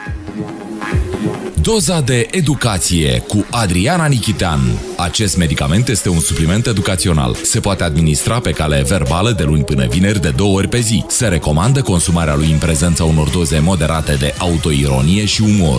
Doza de educație cu Adriana Nichitean. Acest medicament este un supliment educațional. Se poate administra pe cale verbală de luni până vineri de 2 ori pe zi. Se recomandă consumarea lui în prezența unor doze moderate de autoironie și umor.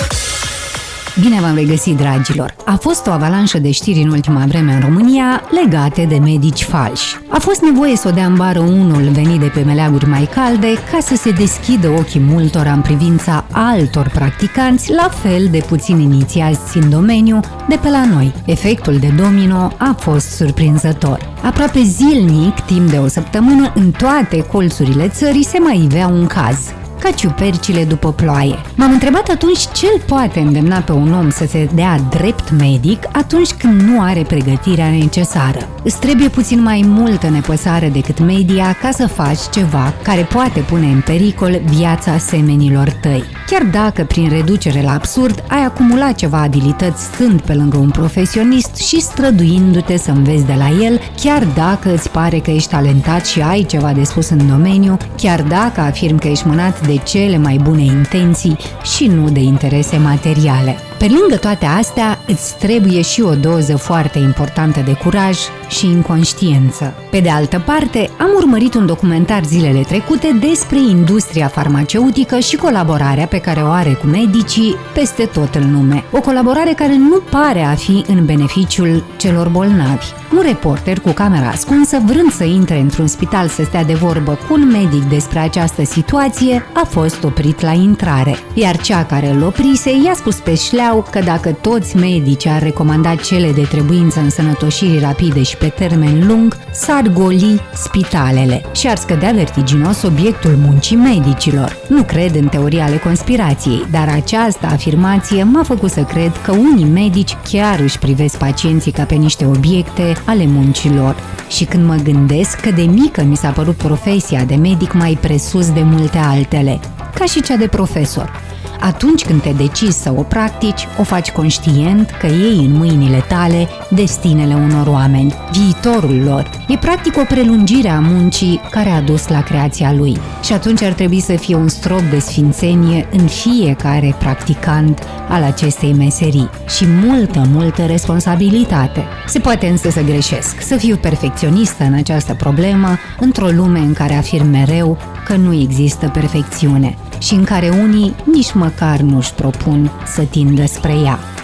Bine v-am regăsit, dragilor! A fost o avalanșă de știri în ultima vreme în România legate de medici falși. A fost nevoie să o dea în bară unul venit de pe meleaguri mai calde ca să se deschidă ochii multora în privința altor practicanți la fel de puțin inițiați în domeniu de pe la noi. Efectul de domino a fost surprinzător. Aproape zilnic, timp de o săptămână, în toate colțurile țării se mai ivea un caz. Ca ciupercile după ploaie. M-am întrebat atunci ce îl poate îndemna pe un om să se dea drept medic atunci când nu are pregătirea necesară. Îți trebuie puțin mai multă nepăsare decât media ca să faci ceva care poate pune în pericol viața semenilor tăi. Chiar dacă, prin reducere la absurd, ai acumulat ceva abilități stând pe lângă un profesionist și străduindu-te să înveți de la el, chiar dacă îți pare că ești talentat și ai ceva de spus în domeniu, chiar dacă afirmi că ești mânat de cele mai bune intenții și nu de interese materiale. Pe lângă toate astea, îți trebuie și o doză foarte importantă de curaj și inconștiență. Pe de altă parte, am urmărit un documentar zilele trecute despre industria farmaceutică și colaborarea pe care o are cu medicii peste tot în lume. O colaborare care nu pare a fi în beneficiul celor bolnavi. Un reporter cu camera ascunsă, vrând să intre într-un spital să stea de vorbă cu un medic despre această situație, a fost oprit la intrare. Iar cea care îl oprise i-a spus pe șleau că dacă toți medicii ar recomanda cele de trebuință însănătoșirii rapide și pe termen lung, s-ar goli spitalele și ar scădea vertiginos obiectul muncii medicilor. Nu cred în teoria ale conspirației, dar această afirmație m-a făcut să cred că unii medici chiar își privesc pacienții ca pe niște obiecte ale muncilor. Și când mă gândesc că de mică mi s-a părut profesia de medic mai presus de multe altele, ca și cea de profesor. Atunci când te decizi să o practici, o faci conștient că iei în mâinile tale destinele unor oameni, viitorul lor. E practic o prelungire a muncii care a dus la creația lui. Și atunci ar trebui să fie un strop de sfințenie în fiecare practicant al acestei meserii și multă responsabilitate. Se poate însă să greșesc, să fiu perfecționistă în această problemă, într-o lume în care afirm mereu că nu există perfecțiune și în care unii nici măcar nu-și propun să tindă spre ea.